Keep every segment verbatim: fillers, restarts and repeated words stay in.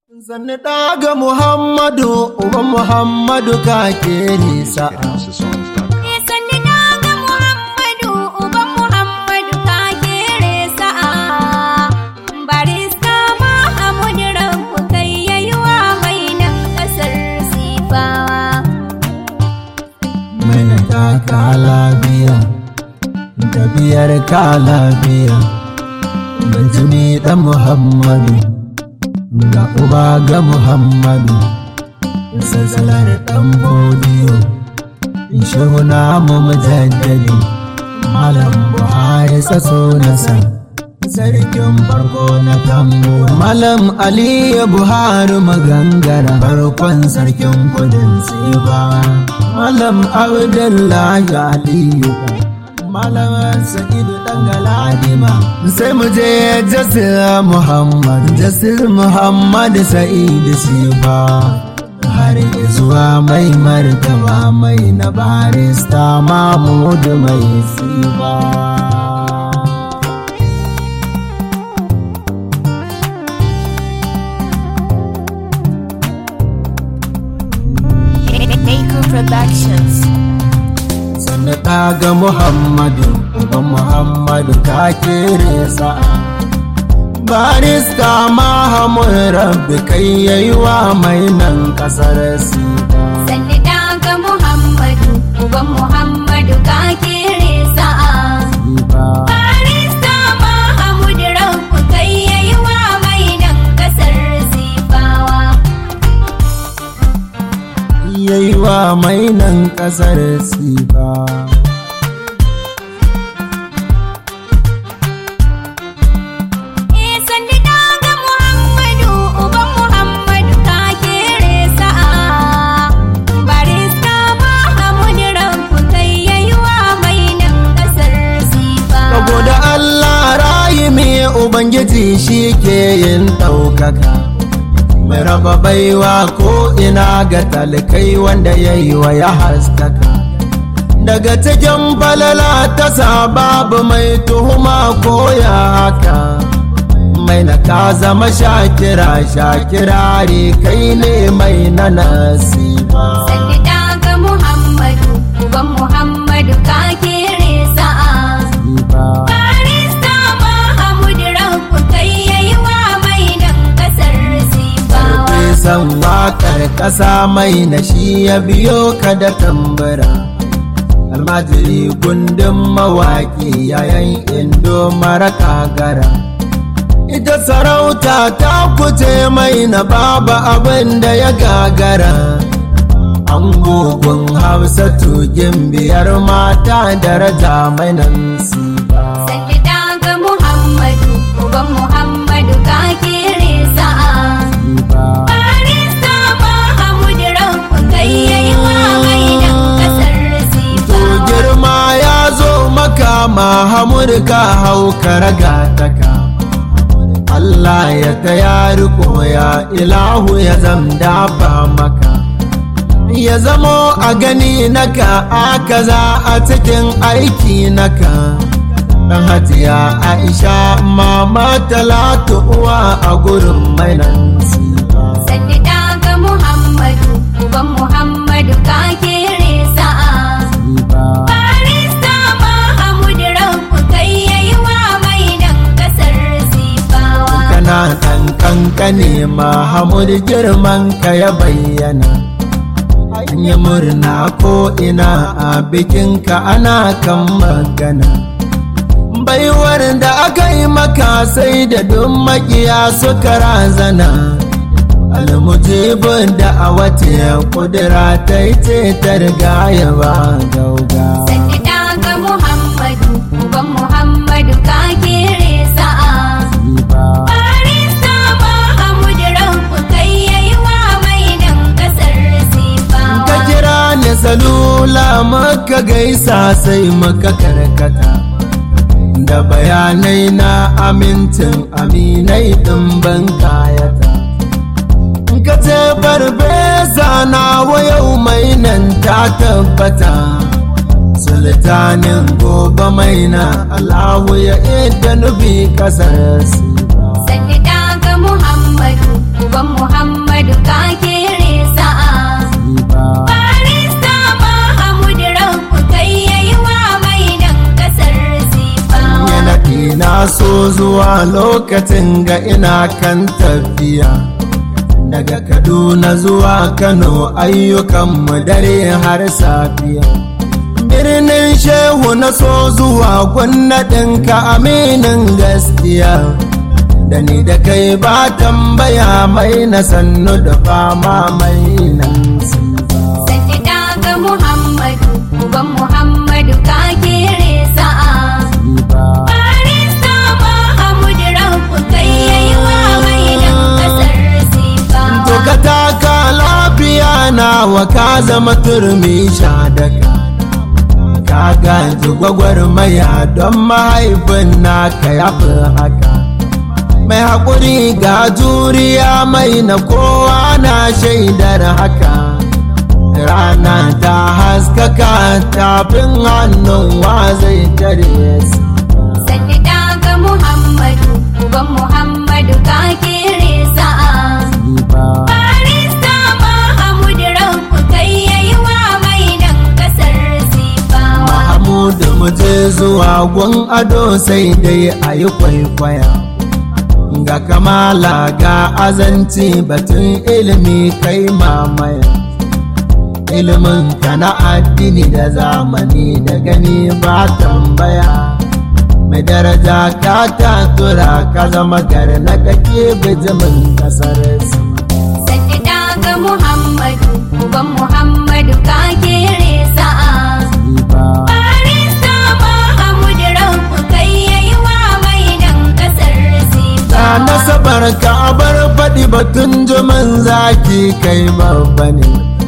Sanni ɗaga Muhammadu, uban Muhammadu ka ke nisa. Sanni ɗaga Muhammadu, uban Muhammadu ka ke nisa. Barista Mahamudu Rabbu kai yayi wa mai nan ƙasar Sifawa. Mai ta ka lafiya, tafiyar ka lafiya, Bajimi ɗan Muhammadu. Ga uba ga Muhammadu, sassalar ɗan bodiyo, shehuna mu mujaddadi, Malam Buhari saso nasa, sarkin farko na Kambo. Malam Aliyu Buhari magangara, farkon sarkin kudin Sifa. Malam Abdullahi Aliyu, Malam Sa'idu ɗan Galadima. Sai mu je Jasir Muhammad, Jasir Muhammad Sa'idu Sifa. Har zuwa mai martaba mai na barista Mahmudu mai Sifa. Naku Productions. Sannu ɗaga Muhammadu, uban Muhammadu ka kere sa'a. Barista Mahamudu Rabbi kai yayi wa mai nan ƙasar Sifa. Sanni ɗaga Muhammadu, uban Muhammadu ka kere sa'a. Barista Mahamudu Rabbi kai yayi wa mai nan ƙasar Sifawa. Yayi wa mai nan ƙasar Sifa. Ubangiji shi ke yin ɗaukaka, mai raba baiwa ko ina ga talikai wanda ya yi wa ya haskaka. Daga cikin falala ta babu mai tuhuma ko ya haka, mai na ka zama shakira shakirari kai ne mai na nasiba. Sanni ɗaga Muhammadu, uban Muhammadu ka kere sa'a. San waƙar ƙasa mai na shi ya biyo ka da tambara, almajiri gundun mawaƙi yayin indo mara kagara. Ita sarauta ta kuce mai na babu abin da ya gagara, an gogon Hafsatu gimbiyar mata daraja mai nan Sifa. Sanni ɗaga Muhammadu, uban Muhammadu ka kere sa'a. Mahamud ka hau karaga taka, Allah ya taya riko ya ilahu ya zamda ba maka, ya zamo a gani naka aka za a cikin aiki naka. Dan Hajiya Aisha mama Talatu uwa a gurin mai nan Sifa. Sanni ɗaga Muhammadu, uban Muhammadu ka kere sa'a. Kana ɗan kankane Mahamud girman ka ya bayyana, an yi murna ko ina a bikinka ana kan magana. Baiwar da aka yi maka sai da duk makiya suka razana, almujibin da a wata kudura ta yi ce ta riga ya ba gauga. Sanni ɗaga Muhammadu, uban Muhammadu ka kere sa'a. Salula maka gaisa sai maka karkata, da bayanai na amincin aminai ɗin ban kayata. Ka ce farfesa na yau mai nan ta tabbata, sultanin gobe mai na Allahu ya ida nufi kasar Sifa. Sanni ɗaga Muhammadu, uban Muhammadu zuwa lokacin ga ina kan tafiya daga Kaduna zuwa Kano ayyukanmu dare har safiya. Birnin Shehu na so zuwa gwamnatinka aminin gaskiya, da ni da kai ba tambaya mai na sannu da fama mai nan sifa. Sani daga Muhammadu, uban Muhammadu ka kere sa'a. Barista Mahamudu Rabu kai yayi wa mai nan kasar sifawa. To ka taka lafiya nawa ka zama turmi shadaka, ka gaji gwagwarmaya don mahaifin naka ya fi haka. Mai haƙuri ga juriya mai na kowa na shaidar haka. Rana ta haskaka tafin hannun wa zai tare su. Sani daga Muhammadu, uban Muhammadu ka kere sa'a. Barista Mahamudu Rabu kai yayi wa mai nan kasar sifawa. Mahamudu mu je zuwa gun ado sai dai a yi kwaikwaya, ga kamala ga azanci batun ilimi kai mamaya. Ilimin ka na addini da zamani da gani ba tambaya, mai daraja ka tatura ka zama gar na kake bijimin kasar su. Sani daga Muhammadu, uban Muhammadu ka kere sa'a. Barista Mahamudu Rabu kai yayi wa mai nan kasar sifawa. Nasabar ka abar faɗi batun juman zaki kai babba ne.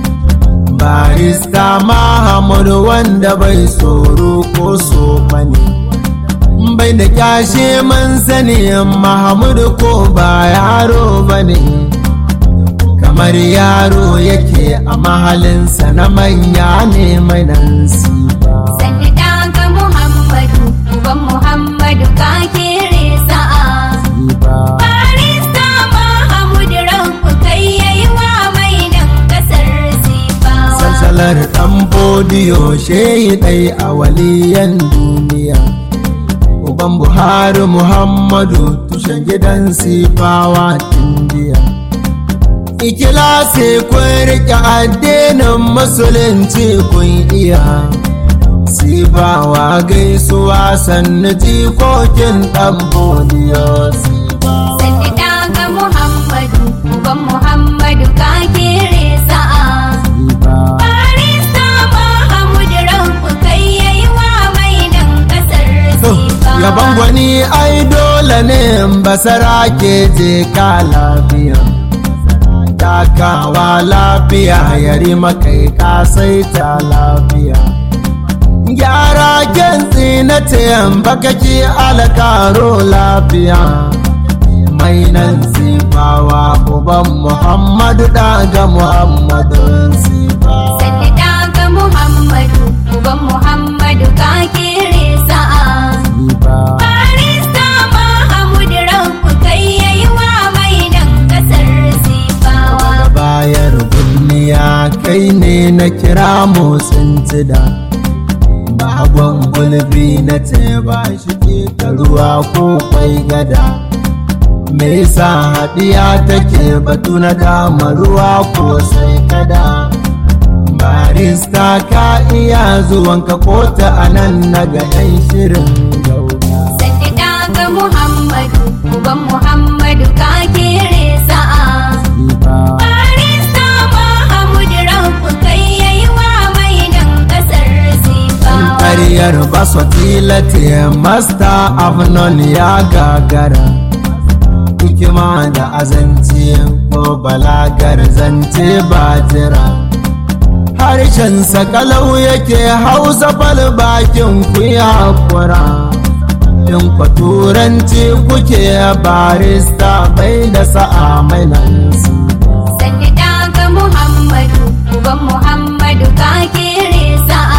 Barista Mahamudu wanda bai tsoro ko so bane, bai da kyashe man sani Mahamudu ko ba yaro bane. Kamar yaro yake a mahalinsa na manya ne mai nan sifa. Sani daga Muhammadu, uban Muhammadu ka kere sa'a. Barista Mahamudu Rabu kai yayi wa mai nan kasar sifawa. Salsalar ɗan fodiyo shehi ɗai a waliyan duniya, uban Buhari Muhammadu tushen gidan sifawa tindiya. Ikilasi kun riƙe addinin musulunci kun iya, sifawa gaisuwa sannu jikokin ɗan fodiyo sifawa. Sani daga Muhammadu, uban Muhammadu ka kere sa'a. Barista Mahamudu Rabu kai yayi wa mai nan kasar sifawa. Yaban gwani ai dole ne basara ke je ka lafiya, takawa lafiya yari makai ka sai ta lafiya. Gyara gentsi na tayan bakaki alkaro lafiya, mai nan sifawa uban Muhammadu daga Muhammadun sifawa. Sani daga Muhammadu, uban Muhammadu ka kere sa'a. Barista Mahamudu Rabu kai yayi wa mai nan kasar sifawa. Bayar duniya kai ne na kira motsin tida, bagon gulbi na ce ba shi ke ruwa ko kwai gada. Me yasa haɗiya take batu na dama ruwa ko sai kada. Barista ka iya zuwanka ko ta anan na ga ɗan shirin gauga. Sani daga Muhammadu, uban Muhammadu ka kere sa'a. Barista Mahamudu Rabu kai yayi wa mai nan kasar sifawa. Kariyar baso tilate master of none ya gagara, hikima da azanci ko balagar zance ba jira. Harshen sakalau yake hausa fal bakin ku ya kura, in kwa turanci kuke barista bai da sa'a mai nan sifa. Sani daga Muhammadu, uban Muhammadu ka kere sa'a.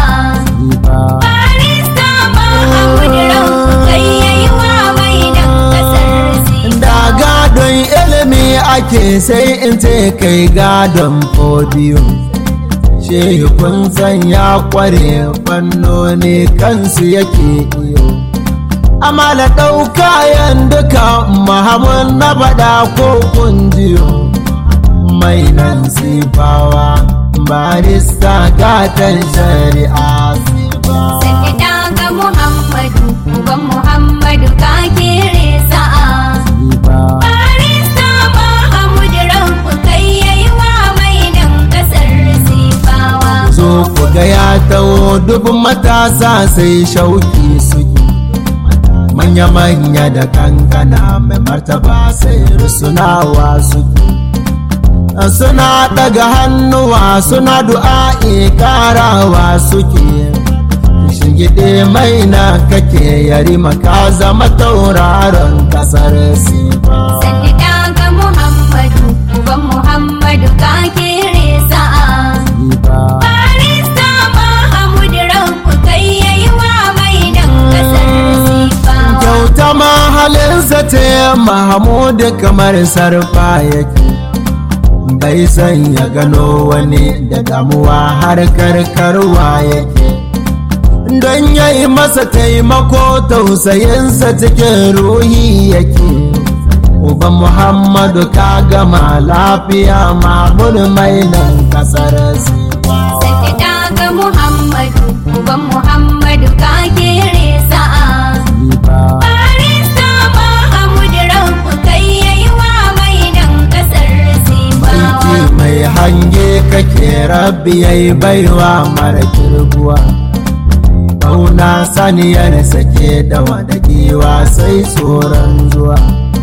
Barista Mahamudu Rabu kai yayi wa mai nan kasar sifawa. Da gadon ilimi ake sai in ce kai gadon podium, shehu kun san ya kware fannoni kansu yake iyo. amala ɗauka yan duka Mahamud na faɗa ko kunjiyo mai nan sifawa barista gatan shari'a sifawa. Sani daga Muhammadu, uban Muhammadu ka kere sa'a. Barista Mahamud Rabu kai yayi wa mai nan kasar sifawa. So ku ga ya taho dubin matasa sai shauki suke, manya-manya da kankana mai martaba sai rusunawa suke. Suna daga hannuwa suna du'a'i karawa suke, shingide mai na kake yari maka zama tauraron kasar sifa. Sani daga Muhammadu, uban Muhammadu ka kere sa'a. Barista Mahamud Rabu kai yayi wa mai nan kasar sifa. Kyauta mahalinsa ce Mahamud kamar sarfa yake, bai san ya gano wani da damuwa har karkarwa yake, don ya yi masa taimako tausayinsa cikin ruhi yake. Uban Muhammadu ka gama lafiya Mahmud mai nan kasar sifa. Sani daga Muhammadu, uban Muhammadu ka kere sa'a. Barista Mahamud Rabu kai yayi wa mai nan kasar sifawa. Mai hange kake rabbi yayi baiwa mara kirguwa, kauna saniyar sake da wadagewa sai tsoron zuwa.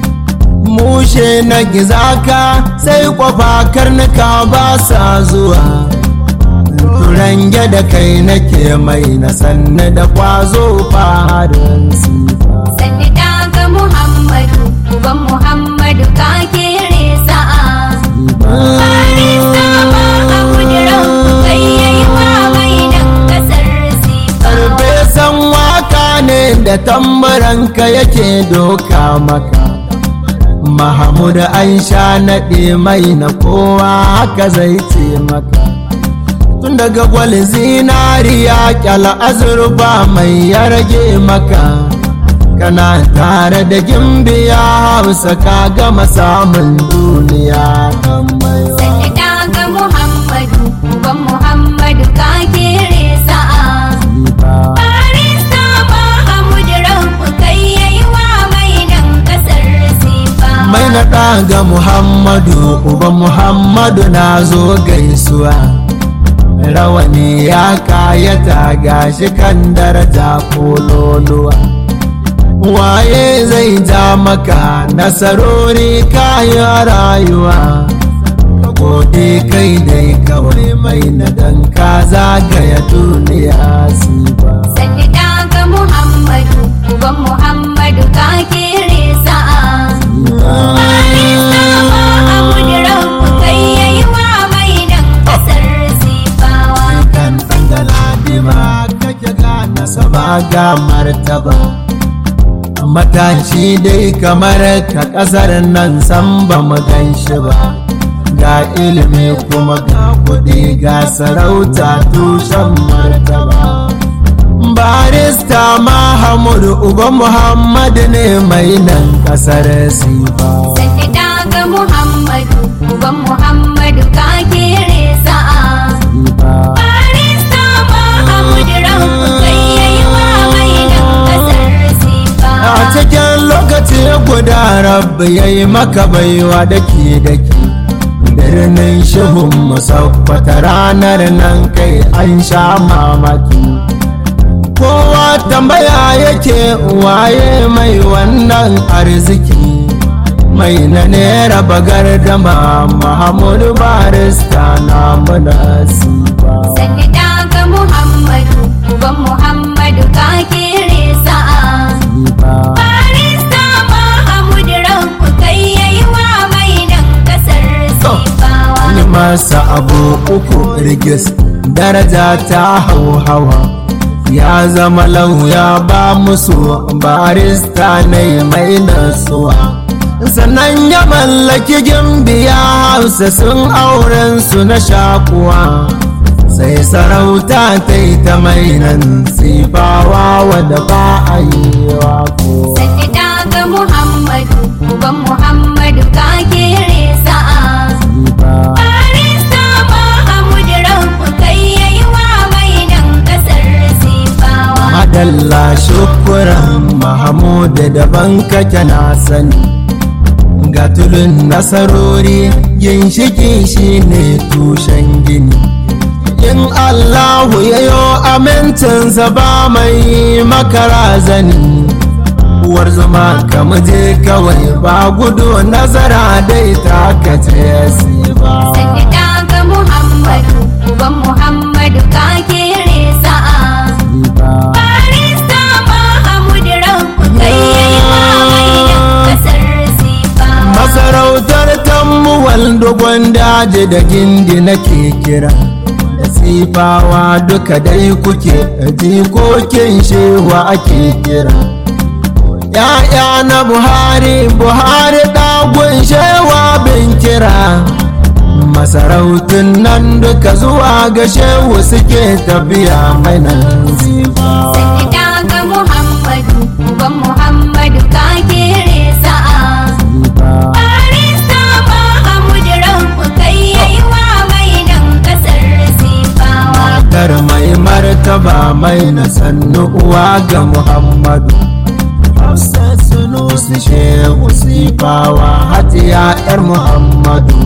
Mushe na gizaka sai kwafa karnuka ba sa zuwa, turange da kai nake mai na sanne da kwazo farin sifa. Sani daga Muhammadu, uban Muhammadu ka kere sa'a. Barista Mahamud Rabu kai yayi wa mai nan kasar sifawa. Farfesan waka ne da tambaranka yake doka maka, Mahamud an sha naɗe mai na kowa haka zai ce maka. Tun daga gwal zinariya kyala azurfa mai ya rage maka, kana tare da gimbiya Hausa ka gama samun duniya. Sani daga Muhammadu, uban Muhammadu ka kere sa'a. Barista Mahamud Rabu kai yayi wa mai nan kasar sifawa. Mai na ɗaga Muhammadu, uban Muhammadu na zo gaisuwa, rawani ya kayata gashi kan daraja kololuwa. Waye zai ja maka nasarori kayan rayuwa, ka gode kai dai kawai mai na dan ka zagaya duniya sifa. Sani daga Muhammadu, uban Muhammadu ka kere sa'a. Barista Mahamud Rabu kai yayi wa mai nan kasar sifawa. Kan tsangala dima kake gane sama ga martaba, matashi dai kamar ka kasar nan san ba mu gan shi ba, ga ilimi kuma ga kuɗi ga sarauta tushen martaba. Barista Mahamud uban Muhammad ne mai nan kasar sifa. Sani daga Muhammadu, uban Muhammadu ka kere sa'a. Barista Mahamud Rabu kai yayi wa mai nan kasar sifawa. A cikin lokaci guda rabbi yayi maka baiwa daki daki, birnin shehun musaffata ranar nan kai an sha mamaki. Kowa tambaya yake waye mai wannan arziki, mai na nera bagar dama Mahamud barista na muna sifa. Sani daga Muhammadu, uban Muhammadu ka kere sa'a. Barista Mahamud Rabu kai yayi wa mai nan kasar sifawa. Ni masa abu uku rigis daraja ta hauhawa, ya zama lauya ba musu barista ne mai nasuwa, sannan ya mallaki gimbiya Hausa sun auren su na shakuwa, sai sarauta ta yi ta mai nan sifawa wadda ba a yi wa ko. Sani daga Muhammadu, uban Muhammadu ka kere sa'a. Barista Mahamud Rabu kai yayi wa mai nan kasar sifawa. Madalla shukuran Mahamud daban kake na sani. Ga tulun nasarori ginshiki shi ne tushen gini. In Allahu ya yo amincinsa ba mai makara zani. Uwar zama kama je kawai ba gudu nazara dai ta kace sifa. Sani daga Muhammadu, uban Muhammadu ka kere sa'a. Barista Mahamud Rabu kai yayi wa mai nan kasar sifawa. Masarautar tammuwal dogon daji da gindi nake kira. Da sifawa duka dai kuke jikokin shewa ake kira. Ya'ya na Buhari, Buhari ɗagun shewa bin kira. Masarautun nan duka zuwa ga shehu suke tafiya mai nan sifawa. Sani daga Muhammadu, uban Muhammadu ka kere sa'a. Barista Mahamud Rabu kai yayi wa mai nan kasar sifawa. Kar mai martaba mai na sannu uwa ga Muhammadu. Hafsat Sunusi shehu sifawa hatiya yar Muhammadu.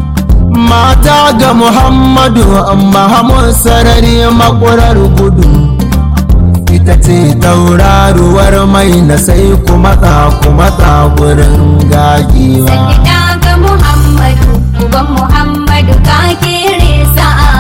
Mata ga Muhammadu Mahamud sarari makurar gudu. Ita ce tauraruwar mai na sai kuma ta kuma ta gurin gagiwa. Sani daga Muhammadu, uban Muhammadu ka kere sa'a.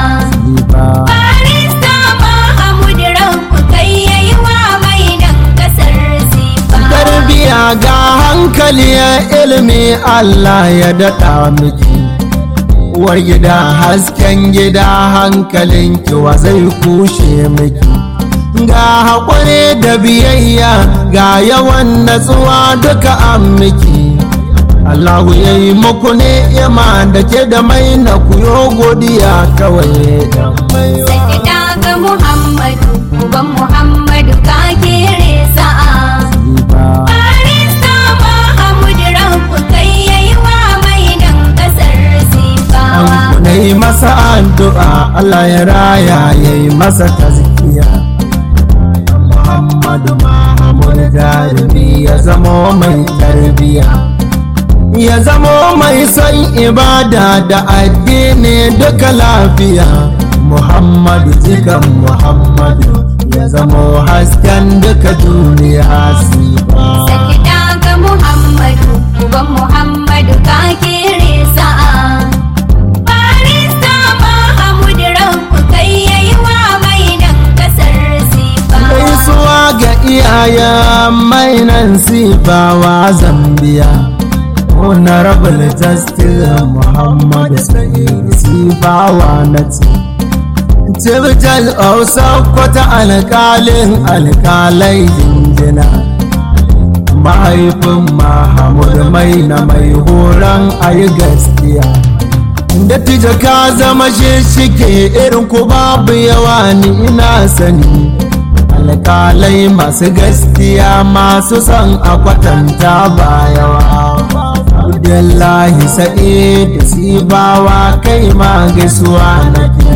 Barista Mahamud Rabu kai yayi wa mai nan kasar sifawa. Tarbiya ga hankali ilimi Allah ya daɗa miki. Uwar gida hasken gida hankalin kiwa zai kushe miki. Ga haƙuri da biyayya ga yawan natsuwa duka an miki. Allahu ya yi muku ni'ima da ke da mai na kuyo godiya kawai da mai. Sani daga Muhammadu, uban Muhammadu ka kere sa'a. Barista Mahamud Rabu kai yayi wa mai nan kasar sifawa. Na yi masa addu'a Allah ya raya ya yi masa tazkiya. Muhammadu Mahamud jarumi ya zamo mai tarbiya. Ya zamo mai son ibada da addini duka lafiya. Muhammadu jikan Muhammadu ya zamo hasken duka duniya sifa. Sani daga Muhammadu, uban Muhammadu ka kere sa'a. Barista Mahamud Rabu kai yayi wa mai nan kasar sifawa. Gaisuwa ga iyayen mai nan sifawa Zambiya. Honorable Justice Muhammad Sa'id sifawa na ce. Tirjal Sokoto alƙalin alƙalai jinjina. Mahaifin Mahamud mai na mai horon ayi gaskiya. Dattijo ka zama shishike irin ku babu yawa ni ina sani. Alƙalai masu gaskiya masu son a kwatanta ba yawa. Abdullahi Sa'id sifawa kai ma gaisuwa nake.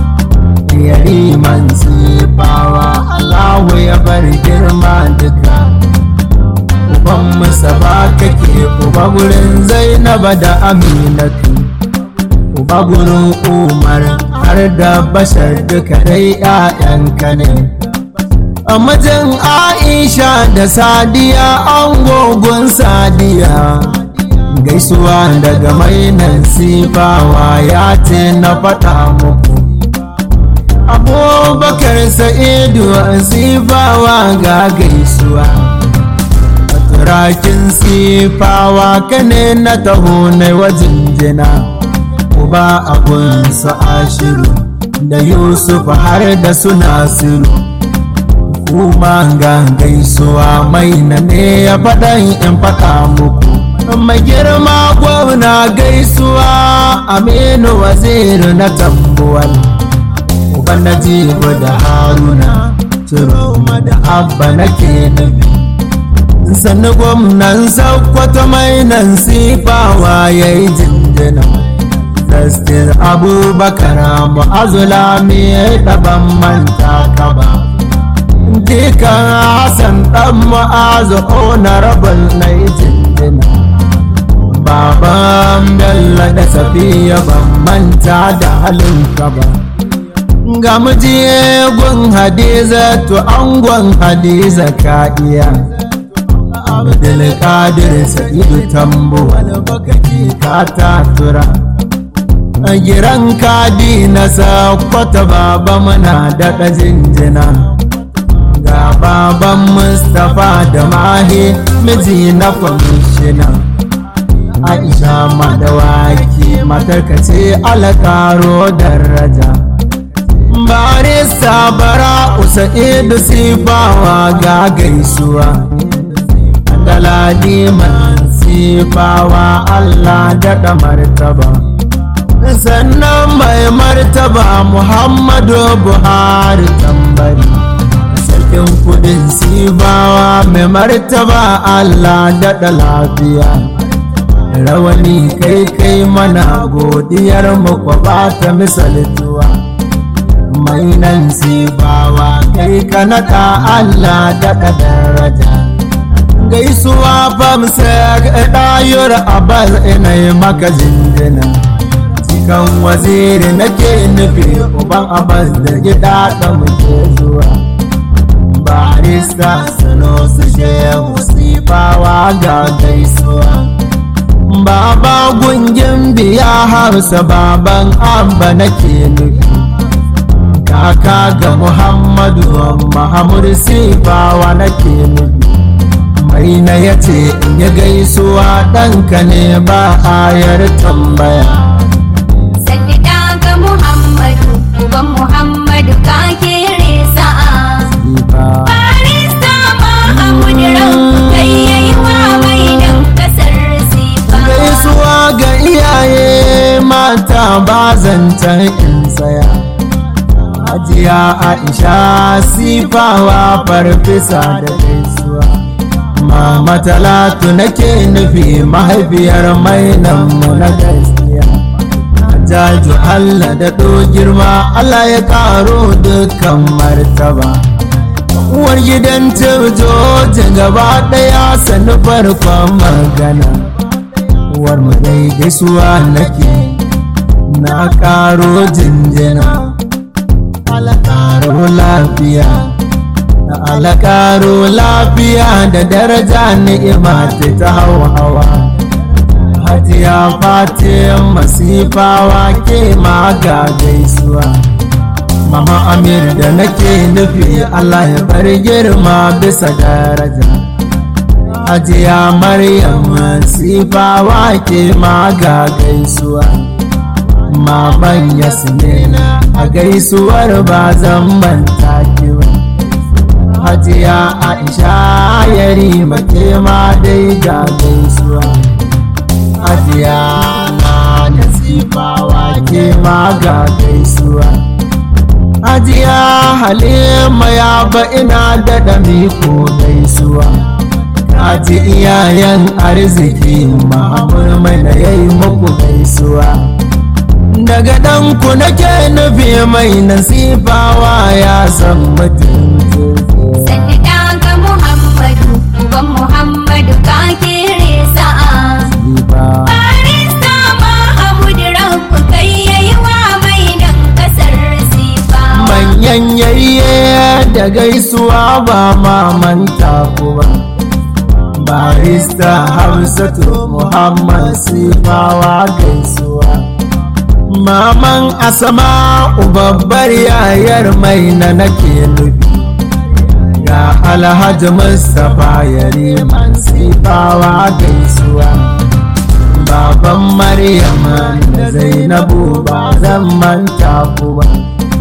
Yari man sifawa Allahu ya bar girma duka. Uban musa ba kake uba gurin Zainaba da Aminatu. Uba gurin Umar har da Bashar duka dai ƴaƴanka ne. A mijin Aisha da Sadiya angogon Sadiya. Gaisuwa daga mainan sifawa ya ce na faɗa muku. Abubakar Sa'idu sifawa ga gaisuwa. Turakin sifawa kane na taho na wajen jina. Uba abun sa Ashiru da Yusuf har da su Nasiru. Kuma ga gaisuwa mai na ne ya faɗan in faɗa muku. Mai girma gwamna gaisuwa Aminu Waziri na Tambuwal. uban Najibu da Haruna Ciroma da Abba nake nufi sannu gwamnan Sokoto mai nan sifawa yayi jinjina Justice Abubakar Mu'azzulami daban manta ka ba Dikan Hassan dan Mu'azzu honorable na yi jinjina Baban Bello da Safiya ban manta da halin ka ba ga mujiye gun Hadiza to angon Hadiza ka iya Abdulkadir Sa'idu Tambo albakaki ka tatura a giran kadi na Sokoto baba muna daɗa jinjina ga baban Mustapha da Mahi miji na kwamishina Aisha Madawaki matarka ce alƙaro daraja Barista Bara'u Sa'idu Sifawa ga gaisuwa Galadiman Sifawa Allah daɗa martaba sannan mai martaba Muhammadu Buhari Tambari sarkin kudin Sifawa mai martaba Allah daɗa lafiya rawani kai kai mana godiyar makwaba ta misaltuwa mai nan Sifawa kai kanaka Allah daɗa daraja gaisuwa famsa ɗayar Abbas ina yi maka jinjina cikin waziri nake nufi uban Abbas da gida da muke zuwa barista Sanusi Shehu Sifawa ga gaisuwa baba gungin biya Hausa baban Abba nake nufi kaka ga Muhammadu Mahamud Sifawa nake nufi Maina ya ce in ya gaisuwa ɗanka ne ba ayar tambaya Sanni daga Muhammadu uban Muhammadu ka kere sa'a Barista Mahamud ranku kai yayi wa mainan kasar Sifa gaisuwa ga iyaye mata ba zancen in tsaya Hajiya Aisha Sifawa farfesa da gaisuwa Mama Talatu nake nufi mahaifiyar mainan mu na gaskiya Jaju Allah da do girma Allah ya karo dukkan martaba uwar gidan Jojo gaba daya sanu farkon magana uwar mu dai gaisuwa nake na karo jinjina Allah karo lafiya alakaro lafiya da daraja ni'ima ta hawa Hajiya Fatima Sifawa ke ma ga gaisuwa Mama Amir da nake nufi Allah ya bar girma bisa daraja Hajiya Maryam Sifawa ke ma ga gaisuwa Maman Yasmina a gaisuwar ba zan manta ki ba Hajiya Aisha yari make ma dai ga gaisuwa Hajiya na da Sifawa ke ma ga gaisuwa Hajiya Halima ya ba ina da dami ko gaisuwa Kaji iyayen arziki Mahamud mai na yayi muku gaisuwa daga ɗanku nake nufi mai nasifawa ya san mutum Sanni daga Muhammadu uban Muhammadu ka kere sa'a Barista Mahamud ranku kai yayi wa mainan kasar Sifa manyan yayye da gaisuwa ba ma manta ku ba Barista Hamsatu Muhammad Sifawa gaisuwa Maman Asama babbar yayar mai na nake nufi ga Alhaji Mustapha Yariman Sifawa gaisuwa Baban Maryam da Zainabu ba zan manta ku ba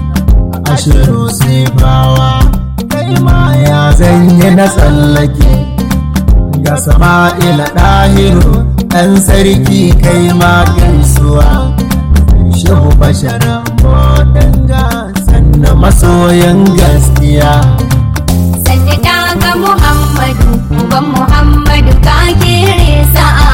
Ashiru Sifawa kai ma ya zanyi na tsallake ga Sama'ila Dahiru ɗan sarki kai ma gaisuwa Shehu Bashar Bodanga sannan masoyan gaskiya. Sanda ta ga Muhammadu, uban Muhammadu ka kere sa'a.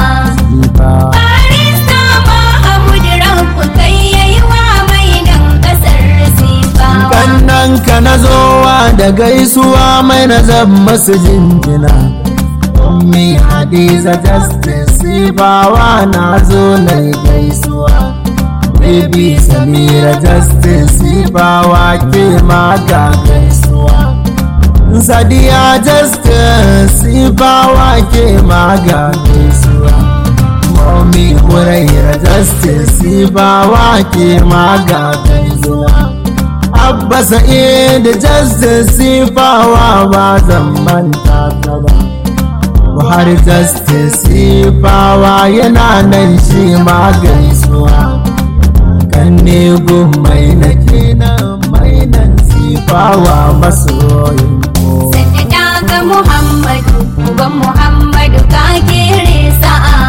Barista Mahamud Rabu kai yayi wa mai nan kasar Sifawa. Kannan ka na zowa da gaisuwa mai na zan masu jinjina. Ummi Hadiza Justice Sifawa na zo na gaisuwa. Baby Samira Justice Sifawa ke ma ga gaisuwa. Sadiya Justice Sifawa ke ma ga gaisuwa. Mommy Huraira Justice Sifawa ke ma ga gaisuwa. Abba Sa'id Justice Sifawa ba zan manta ka ba. Buhari Justice Sifawa yana nan shi ma gaisuwa. Kanne mai na kenan mai nan Sifawa masoyin ko. Sanda ta ga Muhammadu, uban Muhammadu ka kere sa'a.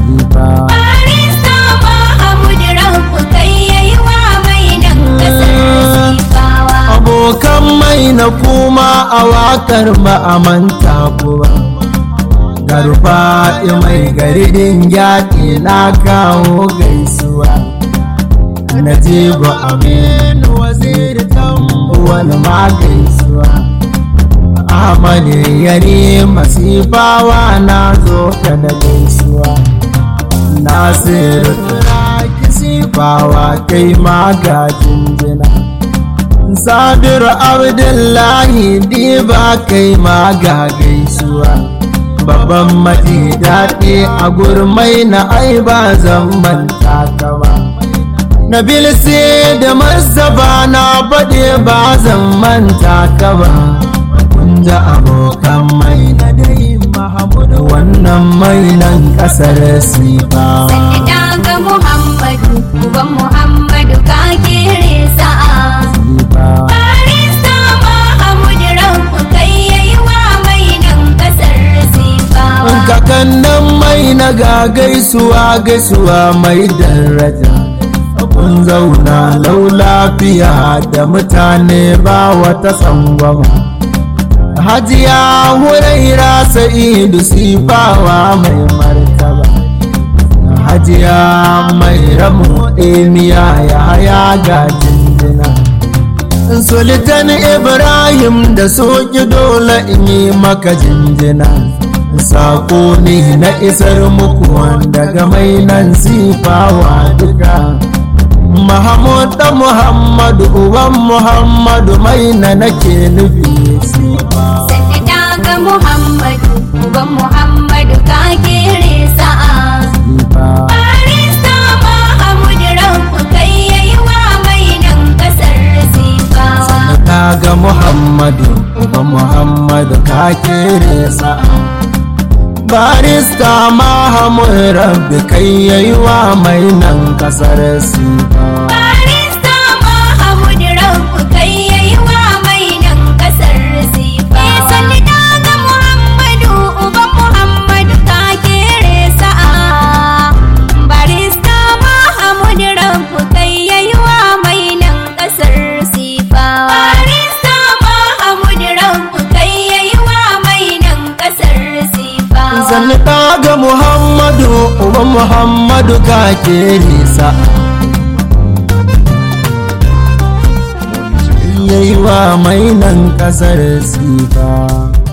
Barista Mahamud Rabu kai yayi wa mai nan kasar Sifawa. Abokan mai na kuma a wakar ba a manta ku ba. Garba mai garidin yaƙi na kawo gaisuwa. Najibu Aminu Waziri Tambuwal ma gaisuwa. Ahmadu Yari Masifawa na zo ka da gaisuwa. Nasiru Turaki Sifawa kai ma ga jinjina. Sabiru Abdullahi Diba kai ma ga gaisuwa. Babban maji daɗi a gurmai na ai ba zan manta ka ba. Nabil sai da Mustapha na faɗi ba zan manta ka ba. Kun ji abokan mai na dai Mahamud wannan mai nan ƙasar Sifawa. Sanda ta ga Muhammadu, uban Muhammadu ka kere sa'a. Barista Mahamud Rabu kai yayi wa mai nan kasar Sifawa. Kakannin mai na ga gaisuwa gaisuwa mai daraja. Kun zauna lau lafiya da mutane ba wata tsangwama. Hajiya Huraira Sa'idu Sifawa mai martaba. Hajiya mai ramu emiya ya haya ga jinjina. Sultan Ibrahim da soki dole in yi maka jinjina. Sako ne na isar muku wanda ga mai nan Sifawa duka. Mahamud da Muhammadu uban Muhammadu mai na nake nufi Sifawa. Sanda ta ga Muhammadu, uban Muhammadu ka kere sa'a. Barista Mahamud Rabu kai yayi wa mai nan kasar Sifawa. Ta ga Muhammadu uban Muhammadu ka kere sa'a. Barista Mahamud Rabu kai yayi wa mai nan kasar Sifawa. Barista Mahamud Rabu kai yayi wa mai nan kasar Sifawa. Sanda ta ga Muhammadu, uban Muhammadu ka kere sa'a. Barista Mahamud Rabu kai yayi wa mai nan kasar Sifawa. Barista Mahamud Rabu kai yayi wa mai nan kasar Sifawa. Sannu ta ga Muhammadu uban Muhammadu ka kere sa'a. Yayi wa mai nan kasar Sifawa.